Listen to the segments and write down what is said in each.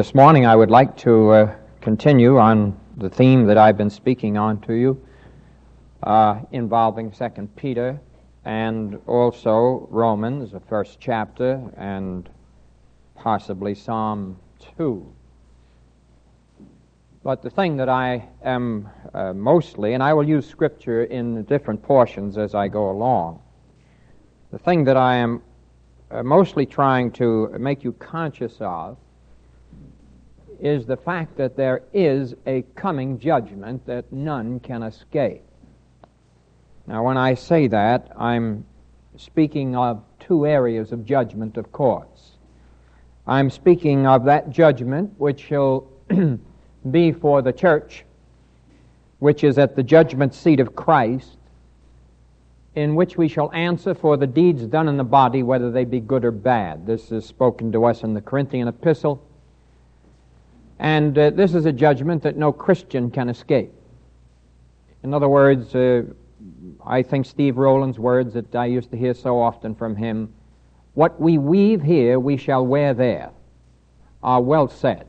This morning I would like to continue on the theme that I've been speaking on to you involving 2 Peter and also Romans, the first chapter, and possibly Psalm 2. But the thing that I am mostly, and I will use Scripture in different portions as I go along, the thing that I am mostly trying to make you conscious of is the fact that there is a coming judgment that none can escape. Now, when I say that, I'm speaking of two areas of judgment, of course. I'm speaking of that judgment which shall be for the church, which is at the judgment seat of Christ, in which we shall answer for the deeds done in the body, whether they be good or bad. This is spoken to us in the Corinthian epistle. And this is a judgment that no Christian can escape. In other words, I think Steve Rowland's words that I used to hear so often from him, "What we weave here, we shall wear there," are well said.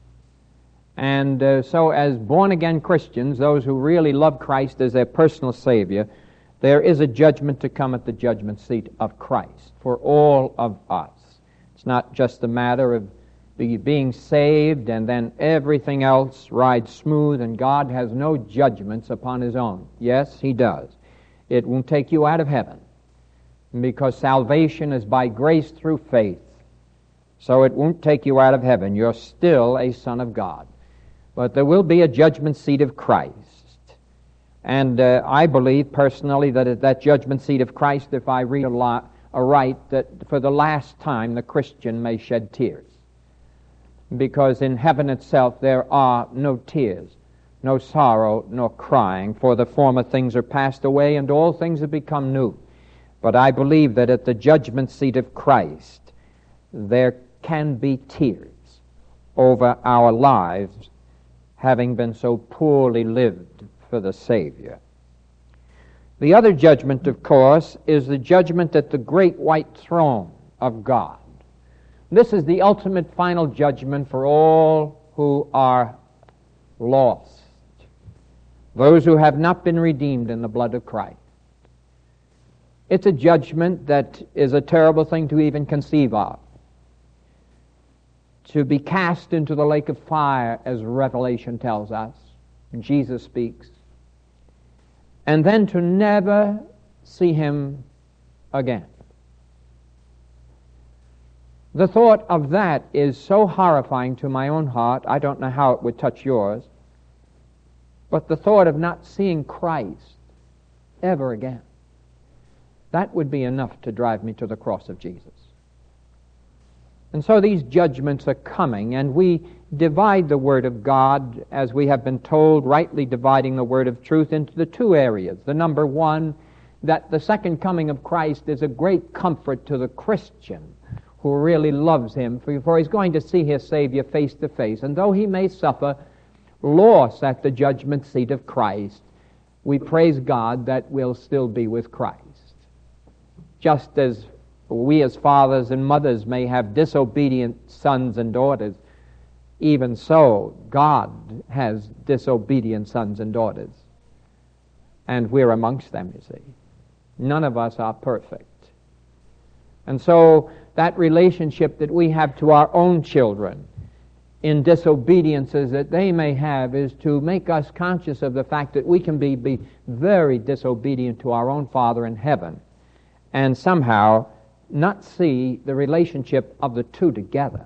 And so as born-again Christians, those who really love Christ as their personal Savior, there is a judgment to come at the judgment seat of Christ for all of us. It's not just a matter of being saved and then everything else rides smooth and God has no judgments upon His own. Yes, He does. It won't take you out of heaven because salvation is by grace through faith. So it won't take you out of heaven. You're still a son of God. But there will be a judgment seat of Christ. And I believe personally that at that judgment seat of Christ, if I read aright, that for the last time the Christian may shed tears. Because in heaven itself there are no tears, no sorrow, nor crying, for the former things are passed away and all things have become new. But I believe that at the judgment seat of Christ there can be tears over our lives having been so poorly lived for the Savior. The other judgment, of course, is the judgment at the great white throne of God. This is the ultimate final judgment for all who are lost, those who have not been redeemed in the blood of Christ. It's a judgment that is a terrible thing to even conceive of. To be cast into the lake of fire, as Revelation tells us, Jesus speaks, and then to never see Him again. The thought of that is so horrifying to my own heart, I don't know how it would touch yours, but the thought of not seeing Christ ever again, that would be enough to drive me to the cross of Jesus. And so these judgments are coming, and we divide the Word of God, as we have been told, rightly dividing the Word of truth into the two areas. The number one, that the second coming of Christ is a great comfort to the Christian who really loves Him, for he's going to see his Savior face to face. And though he may suffer loss at the judgment seat of Christ, we praise God that we'll still be with Christ. Just as we as fathers and mothers may have disobedient sons and daughters, even so God has disobedient sons and daughters. And we're amongst them, you see. None of us are perfect. And so that relationship that we have to our own children in disobediences that they may have is to make us conscious of the fact that we can be very disobedient to our own Father in heaven and somehow not see the relationship of the two together.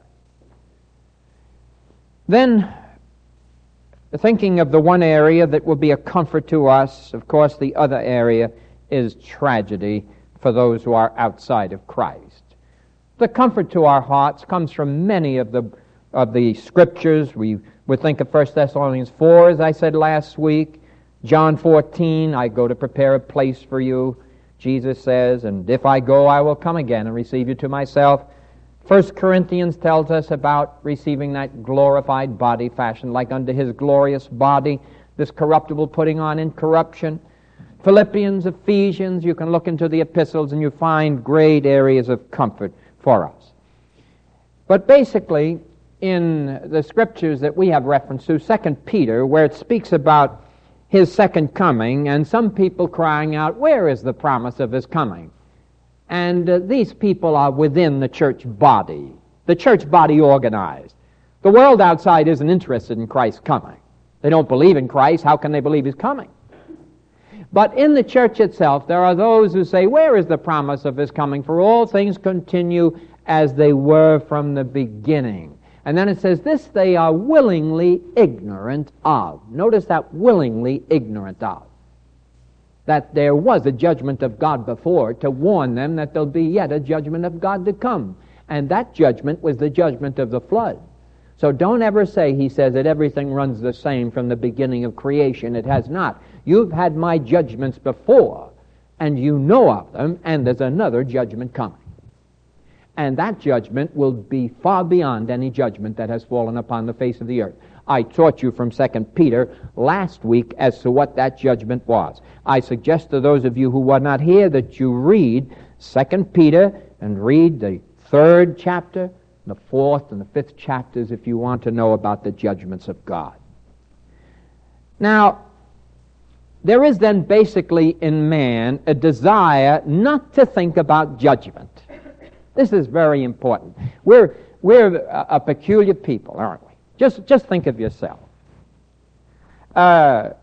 Then, thinking of the one area that will be a comfort to us, of course the other area is tragedy for those who are outside of Christ. The comfort to our hearts comes from many of the Scriptures. We would think of 1 Thessalonians 4, as I said last week, John 14, I go to prepare a place for you, Jesus says, and if I go, I will come again and receive you to myself. 1 Corinthians tells us about receiving that glorified body fashioned like unto His glorious body, this corruptible putting on incorruption. Philippians, Ephesians, you can look into the epistles and you find great areas of comfort for us. But basically, in the scriptures that we have reference to, 2 Peter, where it speaks about his second coming, and some people crying out, where is the promise of his coming? And these people are within the church body organized. The world outside isn't interested in Christ's coming. They don't believe in Christ. How can they believe His coming? But in the church itself, there are those who say, where is the promise of His coming? For all things continue as they were from the beginning. And then it says, this they are willingly ignorant of. Notice that, willingly ignorant of. That there was a judgment of God before to warn them that there'll be yet a judgment of God to come. And that judgment was the judgment of the flood. So don't ever say, he says, that everything runs the same from the beginning of creation. It has not. You've had my judgments before, and you know of them, and there's another judgment coming. And that judgment will be far beyond any judgment that has fallen upon the face of the earth. I taught you from 2 Peter last week as to what that judgment was. I suggest to those of you who were not here that you read 2 Peter and read the 3rd chapter, the 4th and the 5th chapters if you want to know about the judgments of God. Now, there is then basically in man a desire not to think about judgment. This is very important. We're a peculiar people, aren't we? Just think of yourself. Well,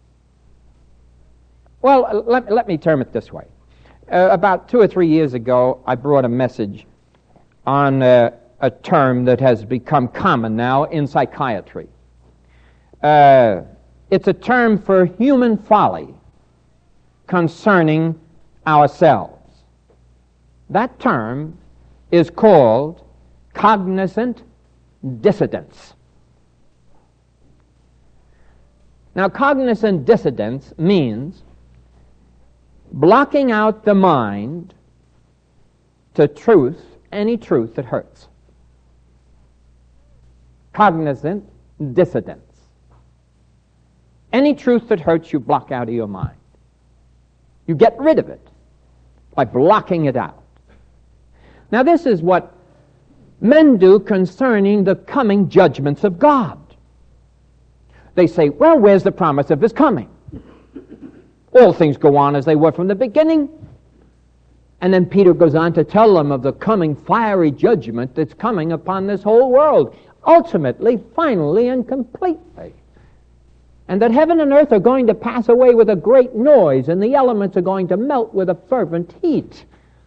let me term it this way. About 2 or 3 years ago, I brought a message on a term that has become common now in psychiatry. It's a term for human folly concerning ourselves. That term is called cognizant dissidence. Now, cognizant dissidence means blocking out the mind to truth, any truth that hurts. Cognizant dissidence. Any truth that hurts, you block out of your mind. You get rid of it by blocking it out. Now, this is what men do concerning the coming judgments of God. They say, well, where's the promise of His coming? All things go on as they were from the beginning. And then Peter goes on to tell them of the coming fiery judgment that's coming upon this whole world, ultimately, finally, and completely. And that heaven and earth are going to pass away with a great noise, and the elements are going to melt with a fervent heat.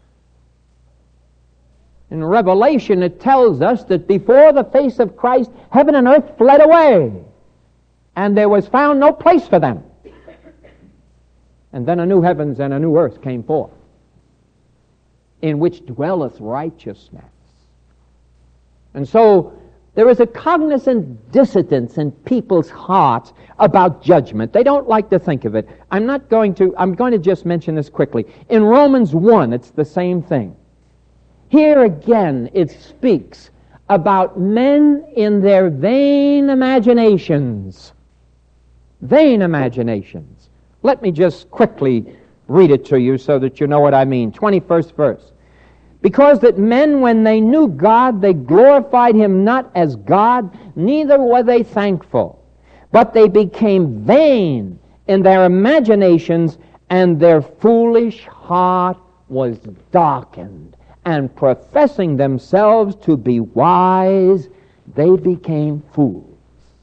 In Revelation, it tells us that before the face of Christ, heaven and earth fled away, and there was found no place for them. And then a new heavens and a new earth came forth, in which dwelleth righteousness. And so there is a cognizant dissidence in people's hearts about judgment. They don't like to think of it. I'm going to just mention this quickly. In Romans 1, it's the same thing. Here again, it speaks about men in their vain imaginations. Vain imaginations. Let me just quickly read it to you so that you know what I mean. 21st verse. Because that men, when they knew God, they glorified Him not as God, neither were they thankful. But they became vain in their imaginations, and their foolish heart was darkened. And professing themselves to be wise, they became fools,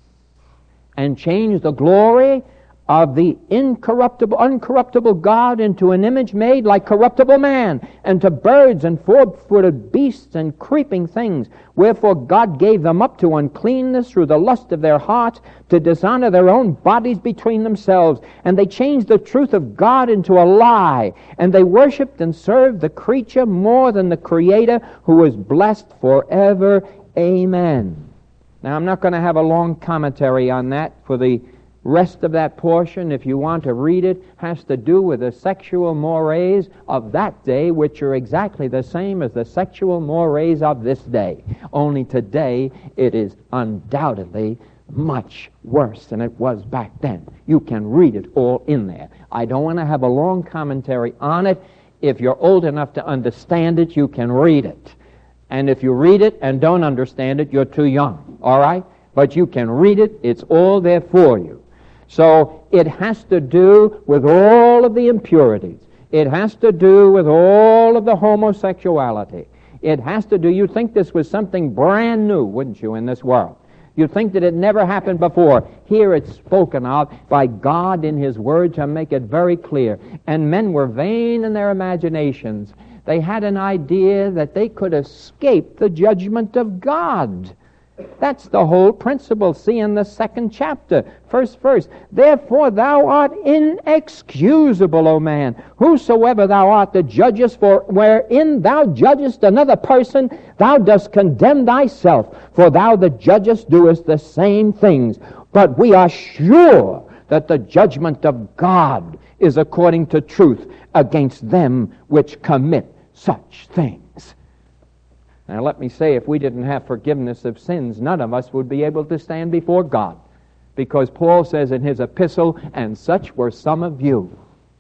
and changed the glory of the uncorruptible God into an image made like corruptible man, and to birds and four-footed beasts and creeping things. Wherefore God gave them up to uncleanness through the lust of their hearts, to dishonor their own bodies between themselves. And they changed the truth of God into a lie, and they worshipped and served the creature more than the Creator, who is blessed forever. Amen. Now, I'm not going to have a long commentary on that, for the rest of that portion, if you want to read it, has to do with the sexual mores of that day, which are exactly the same as the sexual mores of this day. Only today it is undoubtedly much worse than it was back then. You can read it all in there. I don't want to have a long commentary on it. If you're old enough to understand it, you can read it. And if you read it and don't understand it, you're too young, all right? But you can read it. It's all there for you. So it has to do with all of the impurities. It has to do with all of the homosexuality. It has to do, you'd think this was something brand new, wouldn't you, in this world? You'd think that it never happened before. Here it's spoken of by God in His Word to make it very clear. And men were vain in their imaginations. They had an idea that they could escape the judgment of God. That's the whole principle. See in the second chapter, first verse. Therefore thou art inexcusable, O man, whosoever thou art that judgest, for wherein thou judgest another person, thou dost condemn thyself, for thou that judgest doest the same things. But we are sure that the judgment of God is according to truth against them which commit such things. Now let me say, if we didn't have forgiveness of sins, none of us would be able to stand before God. Because Paul says in his epistle, and such were some of you.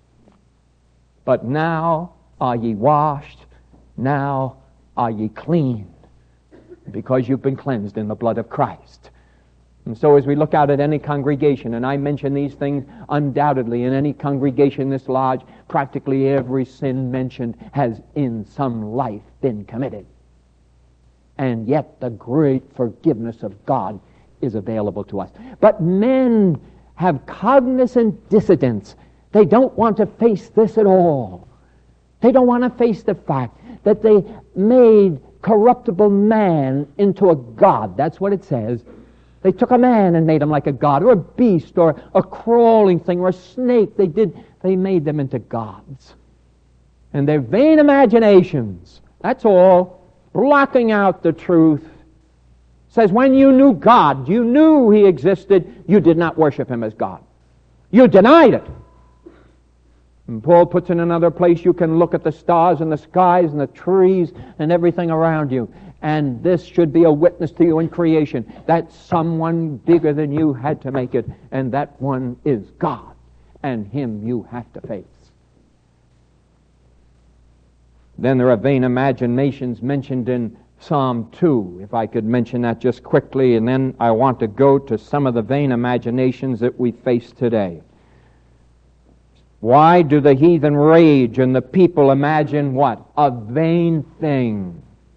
But now are ye washed, now are ye clean, because you've been cleansed in the blood of Christ. And so as we look out at any congregation, and I mention these things undoubtedly in any congregation this large, practically every sin mentioned has in some life been committed. And yet the great forgiveness of God is available to us. But men have cognizant dissidence. They don't want to face this at all. They don't want to face the fact that they made corruptible man into a god. That's what it says. They took a man and made him like a god, or a beast, or a crawling thing, or a snake. They made them into gods. And their vain imaginations, that's all, blocking out the truth, says when you knew God, you knew He existed, you did not worship Him as God. You denied it. And Paul puts in another place, you can look at the stars and the skies and the trees and everything around you, and this should be a witness to you in creation that someone bigger than you had to make it, and that one is God, and Him you have to face. Then there are vain imaginations mentioned in Psalm 2, if I could mention that just quickly, and then I want to go to some of the vain imaginations that we face today. Why do the heathen rage and the people imagine what? A vain thing.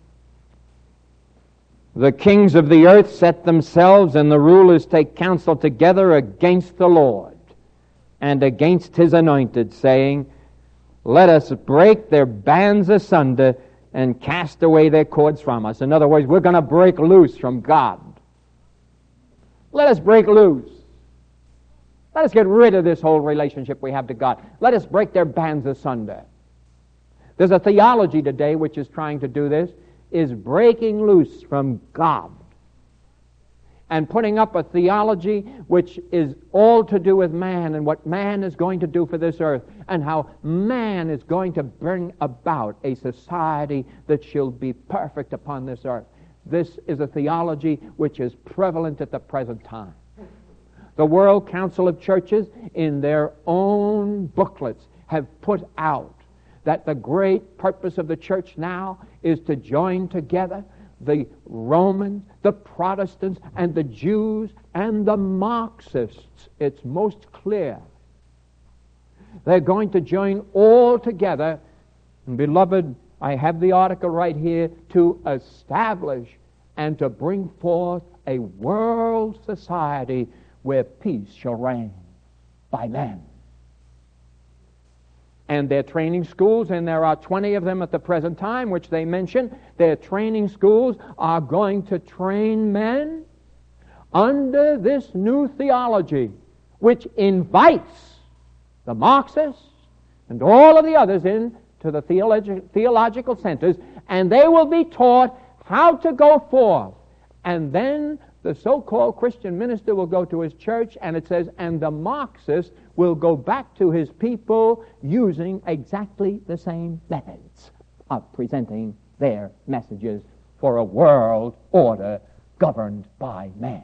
The kings of the earth set themselves, and the rulers take counsel together against the Lord and against His anointed, saying, let us break their bands asunder and cast away their cords from us. In other words, we're going to break loose from God. Let us break loose. Let us get rid of this whole relationship we have to God. Let us break their bands asunder. There's a theology today which is trying to do this, is breaking loose from God and putting up a theology which is all to do with man and what man is going to do for this earth and how man is going to bring about a society that shall be perfect upon this earth. This is a theology which is prevalent at the present time. The World Council of Churches, in their own booklets, have put out that the great purpose of the church now is to join together the Romans, the Protestants, and the Jews, and the Marxists. It's most clear. They're going to join all together. And beloved, I have the article right here, to establish and to bring forth a world society where peace shall reign by men. And their training schools, and there are 20 of them at the present time, which they mention, their training schools are going to train men under this new theology, which invites the Marxists and all of the others into the theological centers, and they will be taught how to go forth. And then the so-called Christian minister will go to his church, and it says, and the Marxist will go back to his people using exactly the same methods of presenting their messages for a world order governed by man.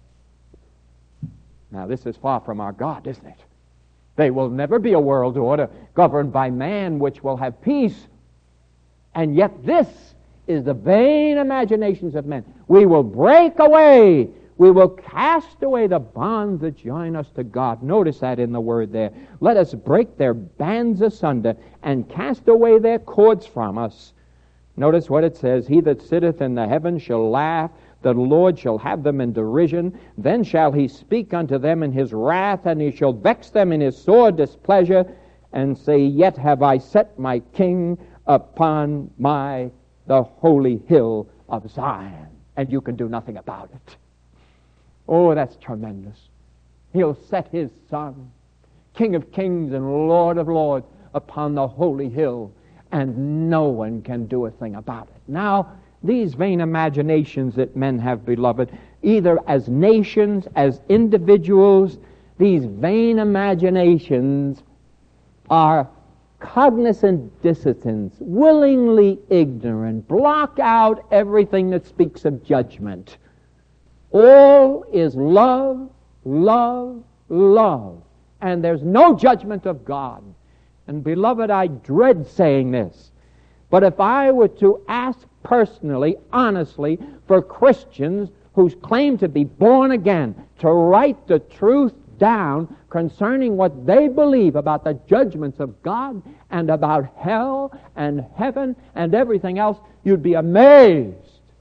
Now, this is far from our God, isn't it? There will never be a world order governed by man which will have peace. And yet this is the vain imaginations of men. We will break away. We will cast away the bonds that join us to God. Notice that in the word there. Let us break their bands asunder and cast away their cords from us. Notice what it says. He that sitteth in the heavens shall laugh. The Lord shall have them in derision. Then shall he speak unto them in his wrath, and he shall vex them in his sore displeasure, and say, Yet have I set my king upon the holy hill of Zion. And you can do nothing about it. Oh, that's tremendous. He'll set his Son, King of kings and Lord of lords, upon the holy hill, and no one can do a thing about it. Now, these vain imaginations that men have, beloved, either as nations, as individuals, these vain imaginations are cognizant dissidents, willingly ignorant, block out everything that speaks of judgment. All is love, love, love. And there's no judgment of God. And beloved, I dread saying this, but if I were to ask personally, honestly, for Christians who claim to be born again to write the truth down concerning what they believe about the judgments of God and about hell and heaven and everything else, you'd be amazed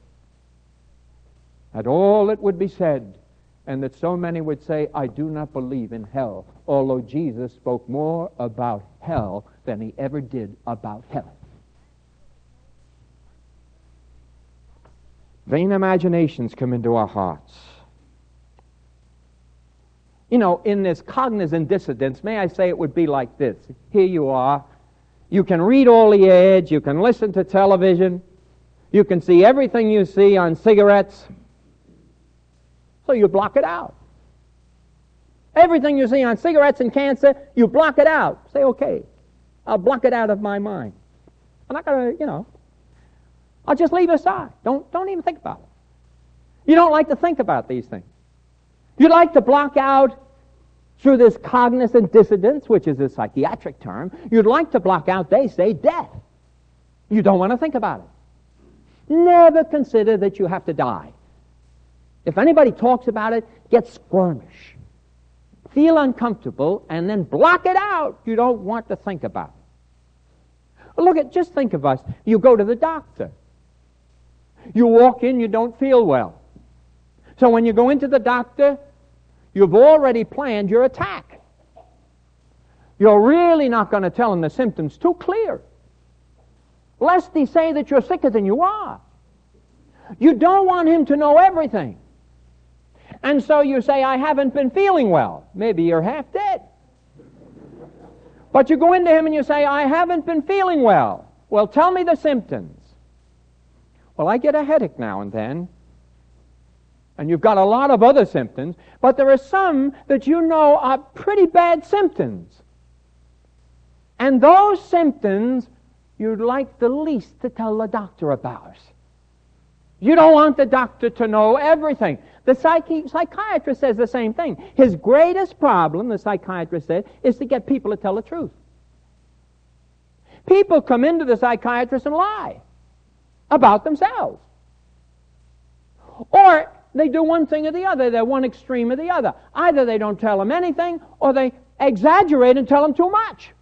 at all that would be said, and that so many would say, I do not believe in hell, although Jesus spoke more about hell than he ever did about heaven. Vain imaginations come into our hearts. You know, in this cognizant dissidence, may I say it would be like this. Here you are. You can read all the ads. You can listen to television. You can see everything you see on cigarettes. So you block it out. Everything you see on cigarettes and cancer, you block it out. Say, okay, I'll block it out of my mind. I'm not going to, I'll just leave it aside. Don't even think about it. You don't like to think about these things. You like to block out through this cognizant dissidence, which is a psychiatric term. You'd like to block out, they say, death. You don't want to think about it. Never consider that you have to die. If anybody talks about it, get squirmish. Feel uncomfortable, and then block it out. You don't want to think about it. Just think of us. You go to the doctor. You walk in, you don't feel well. So when you go into the doctor, you've already planned your attack. You're really not going to tell him the symptoms too clear, lest he say that you're sicker than you are. You don't want him to know everything. And so you say, I haven't been feeling well. Maybe you're half dead. But you go into him and you say, I haven't been feeling well. Well, tell me the symptoms. Well, I get a headache now and then. And you've got a lot of other symptoms, but there are some that you know are pretty bad symptoms. And those symptoms you'd like the least to tell the doctor about. You don't want the doctor to know everything. The psychiatrist says the same thing. His greatest problem, the psychiatrist said, is to get people to tell the truth. People come into the psychiatrist and lie about themselves. Or they do one thing or the other. They're one extreme or the other. Either they don't tell them anything, or they exaggerate and tell them too much.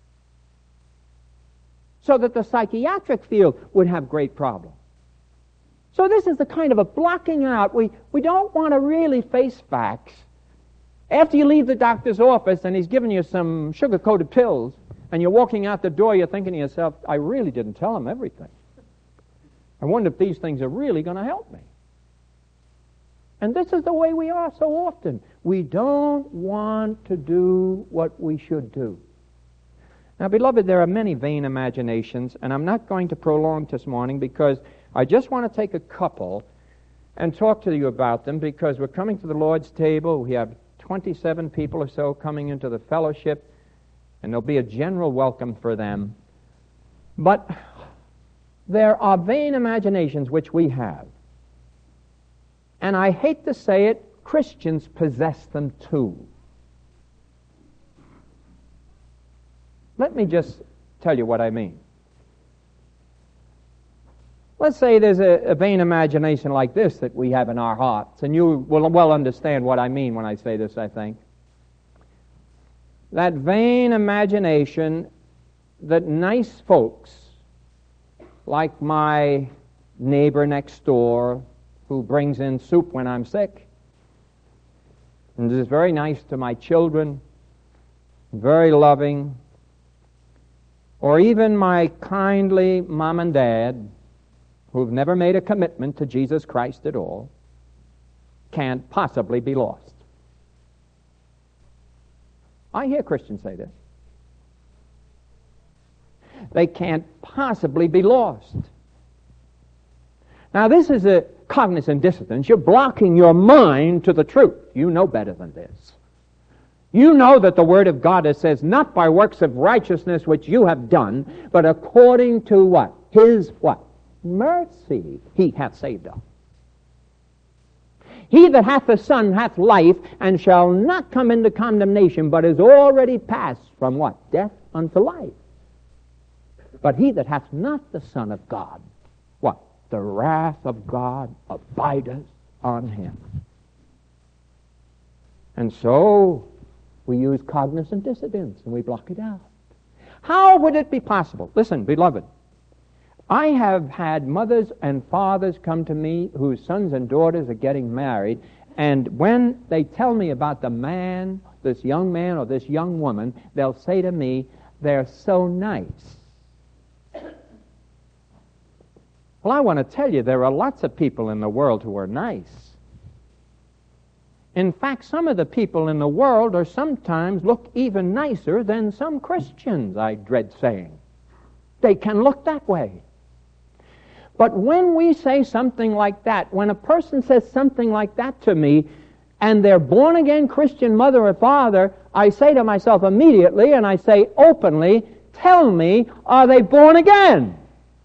So that the psychiatric field would have great problems. So this is the kind of a blocking out. We don't want to really face facts. After you leave the doctor's office and he's giving you some sugar-coated pills, and you're walking out the door, you're thinking to yourself, I really didn't tell him everything. I wonder if these things are really going to help me. And this is the way we are so often. We don't want to do what we should do. Now, beloved, there are many vain imaginations, and I'm not going to prolong this morning because I just want to take a couple and talk to you about them, because we're coming to the Lord's table. We have 27 people or so coming into the fellowship, and there'll be a general welcome for them. But there are vain imaginations which we have. And I hate to say it, Christians possess them too. Let me just tell you what I mean. Let's say there's a vain imagination like this that we have in our hearts, and you will well understand what I mean when I say this, I think. That vain imagination that nice folks, like my neighbor next door who brings in soup when I'm sick, and is very nice to my children, very loving, or even my kindly mom and dad, who've never made a commitment to Jesus Christ at all, can't possibly be lost. I hear Christians say this. They can't possibly be lost. Now, this is a cognizant dissonance. You're blocking your mind to the truth. You know better than this. You know that the Word of God says, not by works of righteousness which you have done, but according to what? His what? Mercy he hath saved us. He that hath the Son hath life, and shall not come into condemnation, but is already passed from what? Death unto life. But he that hath not the Son of God, what? The wrath of God abideth on him. And so we use cognizant dissonance and we block it out. How would it be possible? Listen, beloved, I have had mothers and fathers come to me whose sons and daughters are getting married, and when they tell me about the man, this young man or this young woman, they'll say to me, they're so nice. Well, I want to tell you, there are lots of people in the world who are nice. In fact, some of the people in the world are sometimes look even nicer than some Christians, I dread saying. They can look that way. But when we say something like that, when a person says something like that to me, and they're born-again Christian mother or father, I say to myself immediately, and I say openly, tell me, are they born again?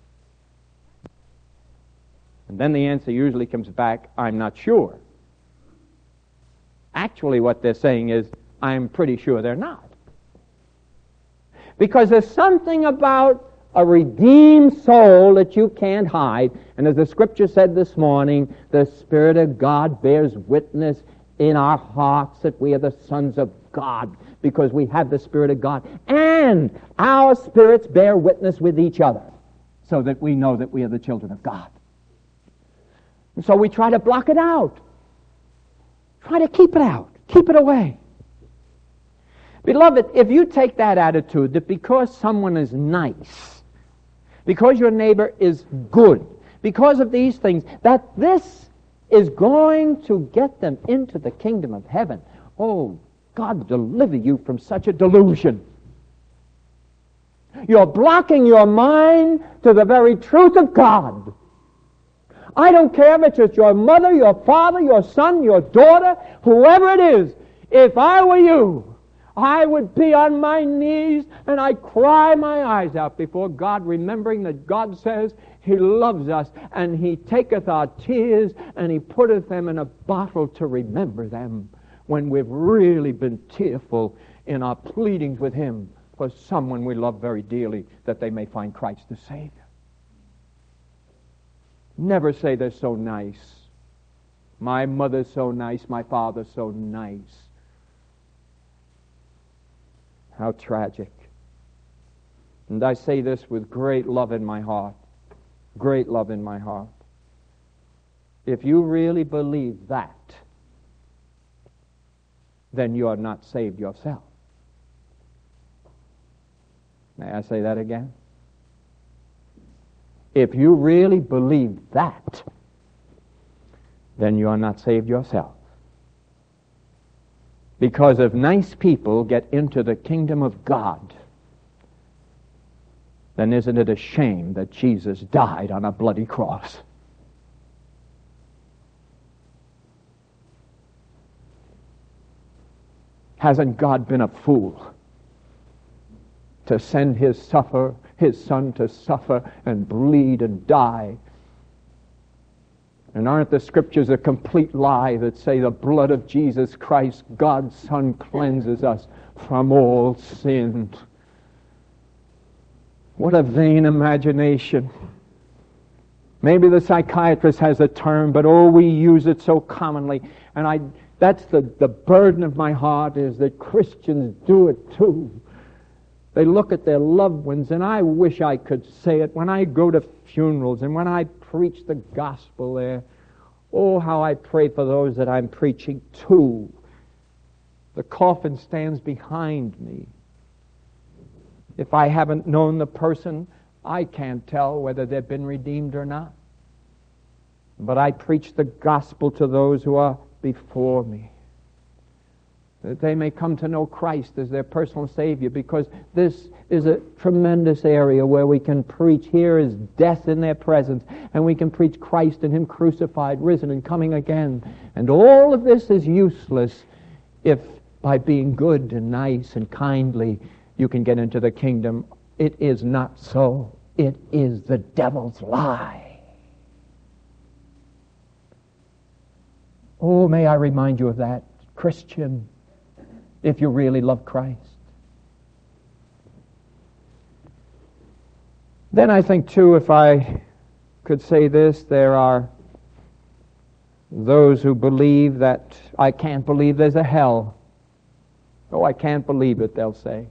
And then the answer usually comes back, I'm not sure. Actually, what they're saying is, I'm pretty sure they're not. Because there's something about a redeemed soul that you can't hide. And as the Scripture said this morning, the Spirit of God bears witness in our hearts that we are the sons of God, because we have the Spirit of God. And our spirits bear witness with each other, so that we know that we are the children of God. And so we try to block it out. Try to keep it out. Keep it away. Beloved, if you take that attitude that because someone is nice, because your neighbor is good, because of these things, that this is going to get them into the kingdom of heaven, oh, God deliver you from such a delusion. You're blocking your mind to the very truth of God. I don't care if it's your mother, your father, your son, your daughter, whoever it is. If I were you, I would be on my knees and I'd cry my eyes out before God, remembering that God says He loves us and He taketh our tears and He putteth them in a bottle to remember them when we've really been tearful in our pleadings with Him for someone we love very dearly, that they may find Christ the Savior. Never say they're so nice. My mother's so nice, my father's so nice. How tragic. And I say this with great love in my heart. Great love in my heart. If you really believe that, then you are not saved yourself. May I say that again? If you really believe that, then you are not saved yourself. Because if nice people get into the kingdom of God, then isn't it a shame that Jesus died on a bloody cross? Hasn't God been a fool to send His Son to suffer and bleed and die? And aren't the Scriptures a complete lie that say the blood of Jesus Christ, God's Son, cleanses us from all sin? What a vain imagination. Maybe the psychiatrist has a term, but we use it so commonly. And that's the burden of my heart, is that Christians do it too. They look at their loved ones, and I wish I could say it when I go to funerals and when I preach the gospel there. Oh, how I pray for those that I'm preaching to. The coffin stands behind me. If I haven't known the person, I can't tell whether they've been redeemed or not. But I preach the gospel to those who are before me, that they may come to know Christ as their personal Savior, because this is a tremendous area where we can preach. Here is death in their presence, and we can preach Christ and Him crucified, risen, and coming again. And all of this is useless if by being good and nice and kindly you can get into the kingdom. It is not so. It is the devil's lie. Oh, may I remind you of that, Christian, if you really love Christ. Then I think, too, if I could say this, there are those who believe that I can't believe there's a hell. Oh, I can't believe it, they'll say.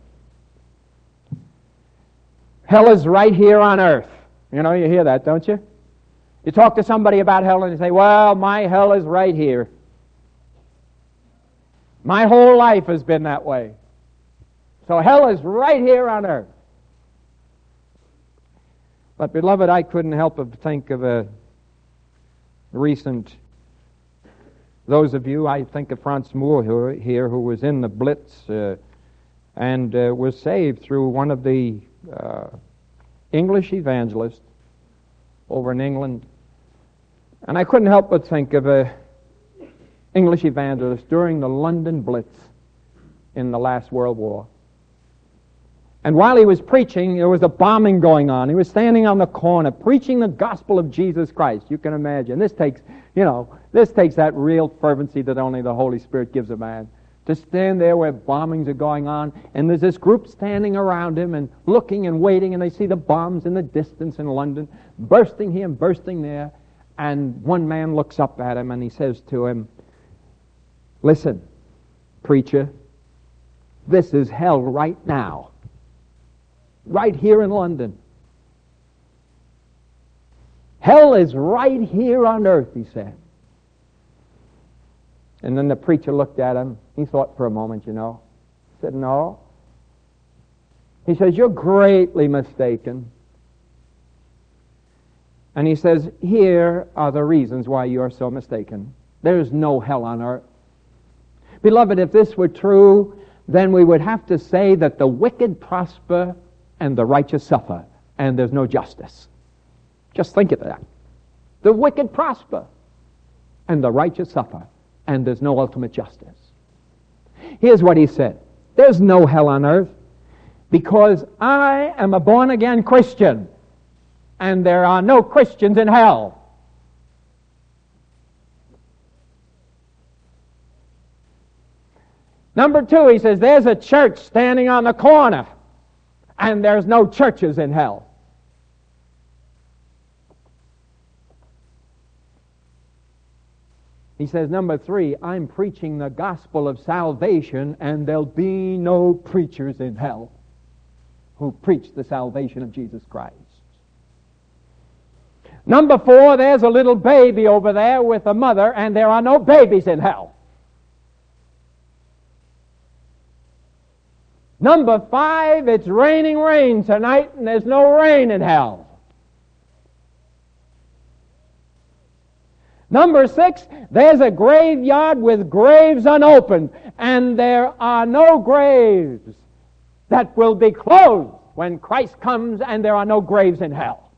Hell is right here on earth. You know, you hear that, don't you? You talk to somebody about hell and you say, well, my hell is right here. My whole life has been that way. So hell is right here on earth. But, beloved, I couldn't help but think of a recent, those of you, I think of Franz Moore here, who was in the Blitz and was saved through one of the English evangelists over in England. And I couldn't help but think of a English evangelist during the London Blitz in the last World War. And while he was preaching, there was a bombing going on. He was standing on the corner preaching the gospel of Jesus Christ. You can imagine. This takes that real fervency that only the Holy Spirit gives a man. To stand there where bombings are going on, and there's this group standing around him and looking and waiting, and they see the bombs in the distance in London, bursting here and bursting there. And one man looks up at him and he says to him, listen, preacher, this is hell right now. Right here in London. Hell is right here on earth, he said. And then the preacher looked at him. He thought for a moment, He said, no. He says, you're greatly mistaken. And he says, here are the reasons why you are so mistaken. There's no hell on earth. Beloved, if this were true, then we would have to say that the wicked prosper and the righteous suffer, and there's no justice. Just think of that. The wicked prosper and the righteous suffer, and there's no ultimate justice. Here's what he said. There's no hell on earth because I am a born-again Christian, and there are no Christians in hell. Number two, he says, there's a church standing on the corner, and there's no churches in hell. He says, number three, I'm preaching the gospel of salvation, and there'll be no preachers in hell who preach the salvation of Jesus Christ. Number four, there's a little baby over there with a mother, and there are no babies in hell. Number five, it's raining rain tonight, and there's no rain in hell. Number six, there's a graveyard with graves unopened, and there are no graves that will be closed when Christ comes, and there are no graves in hell.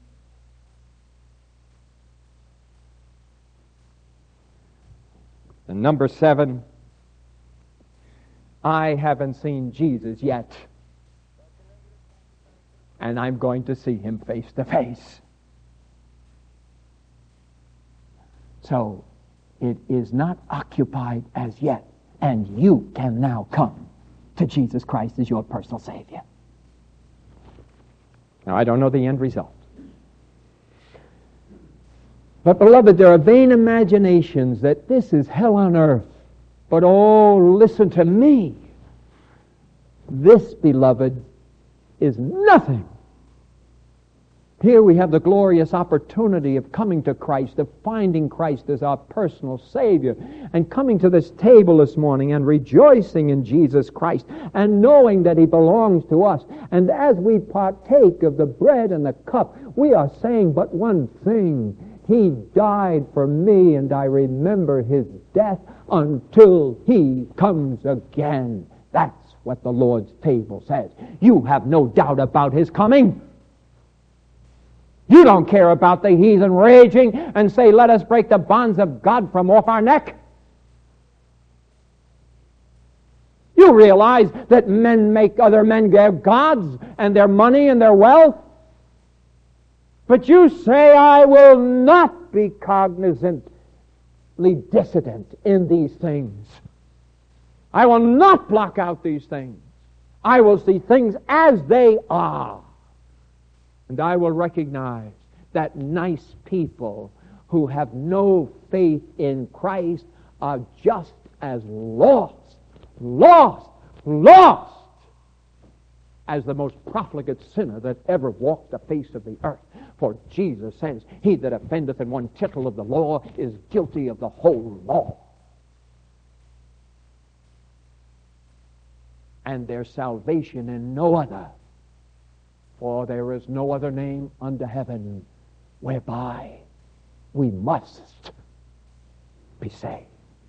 And number seven, I haven't seen Jesus yet, and I'm going to see Him face to face. So, it is not occupied as yet, and you can now come to Jesus Christ as your personal Savior. Now, I don't know the end result. But, beloved, there are vain imaginations that this is hell on earth. But, oh, listen to me. This, beloved, is nothing. Here we have the glorious opportunity of coming to Christ, of finding Christ as our personal Savior, and coming to this table this morning and rejoicing in Jesus Christ and knowing that He belongs to us. And as we partake of the bread and the cup, we are saying but one thing: He died for me, and I remember His death until He comes again. That's what the Lord's table says. You have no doubt about His coming. You don't care about the heathen raging and say, let us break the bonds of God from off our neck. You realize that men make other men their gods and their money and their wealth. But you say, I will not be cognizantly dissident in these things. I will not block out these things. I will see things as they are. And I will recognize that nice people who have no faith in Christ are just as lost as the most profligate sinner that ever walked the face of the earth. For Jesus says, he that offendeth in one tittle of the law is guilty of the whole law. And their salvation in no other. For there is no other name under heaven whereby we must be saved.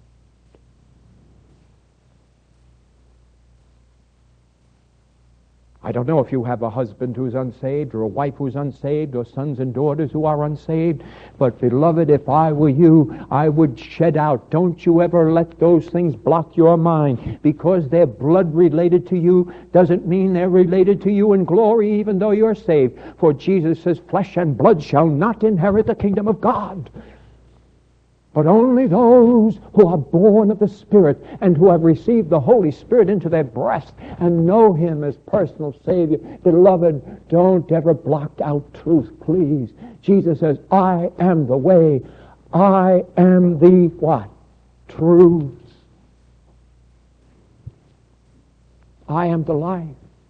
I don't know if you have a husband who's unsaved or a wife who's unsaved or sons and daughters who are unsaved, but beloved, if I were you, I would shed out. Don't you ever let those things block your mind. Because they're blood related to you doesn't mean they're related to you in glory even though you're saved. For Jesus says, flesh and blood shall not inherit the kingdom of God, but only those who are born of the Spirit and who have received the Holy Spirit into their breast and know Him as personal Savior. Beloved, don't ever block out truth, please. Jesus says, I am the way. I am the what? Truth. I am the life.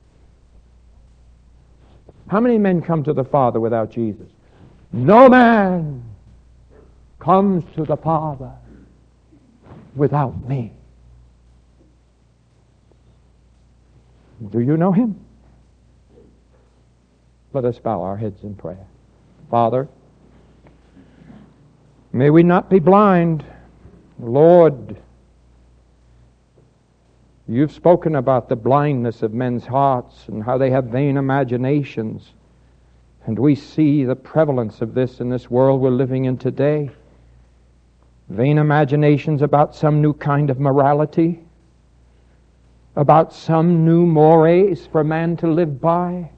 How many men come to the Father without Jesus? No man comes to the Father without me. Do you know Him? Let us bow our heads in prayer. Father, may we not be blind. Lord, you've spoken about the blindness of men's hearts and how they have vain imaginations. And we see the prevalence of this in this world we're living in today. Vain imaginations about some new kind of morality, about some new mores for man to live by,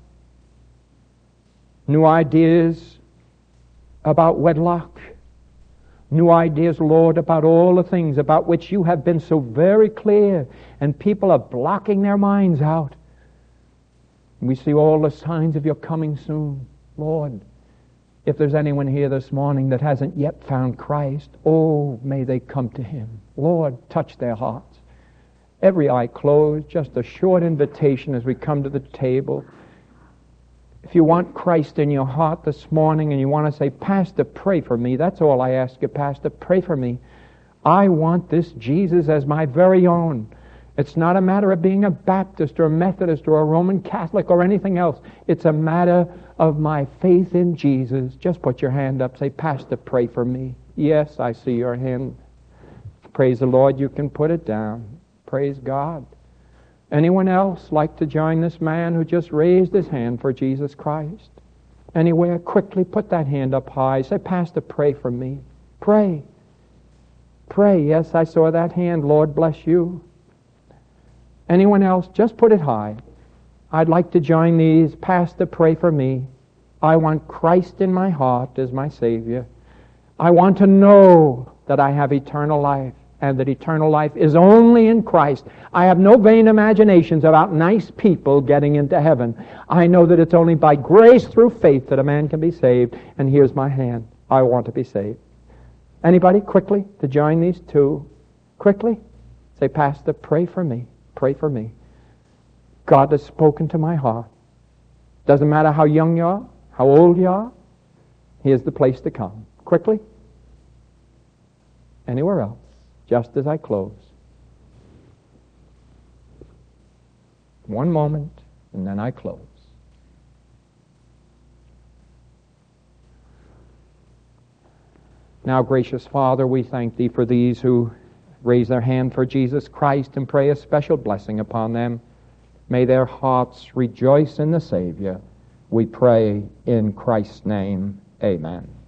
new ideas about wedlock, new ideas, Lord, about all the things about which you have been so very clear, and people are blocking their minds out. We see all the signs of your coming soon, Lord. If there's anyone here this morning that hasn't yet found Christ, oh, may they come to Him. Lord, touch their hearts. Every eye closed, just a short invitation as we come to the table. If you want Christ in your heart this morning and you want to say, Pastor, pray for me. That's all I ask you, Pastor, pray for me. I want this Jesus as my very own. It's not a matter of being a Baptist or a Methodist or a Roman Catholic or anything else. It's a matter of my faith in Jesus. Just put your hand up. Say, Pastor, pray for me. Yes, I see your hand. Praise the Lord. You can put it down. Praise God. Anyone else like to join this man who just raised his hand for Jesus Christ? Anywhere, quickly put that hand up high. Say, Pastor, pray for me. Pray. Pray. Yes, I saw that hand. Lord bless you. Anyone else? Just put it high. I'd like to join these. Pastor, pray for me. I want Christ in my heart as my Savior. I want to know that I have eternal life, and that eternal life is only in Christ. I have no vain imaginations about nice people getting into heaven. I know that it's only by grace through faith that a man can be saved. And here's my hand. I want to be saved. Anybody quickly to join these two? Quickly? Say, Pastor, pray for me. Pray for me. God has spoken to my heart. Doesn't matter how young you are, how old you are. Here's the place to come. Quickly? Anywhere else? Just as I close. One moment, and then I close. Now, gracious Father, we thank Thee for these who raise their hand for Jesus Christ and pray a special blessing upon them. May their hearts rejoice in the Savior. We pray in Christ's name. Amen.